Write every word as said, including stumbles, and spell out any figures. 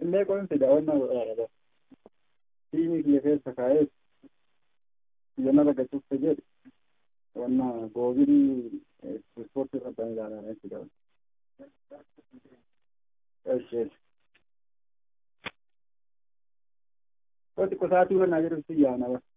illee qoon sidaawwanna godhaadha. Tiimii kiyya keessa kaa'ee yana ragachuuf jedhe wanna goobilii ispoortii qabban ilaalaa jechuudha. Eesh. Wanti qosaatii wanna jedhutti yaana.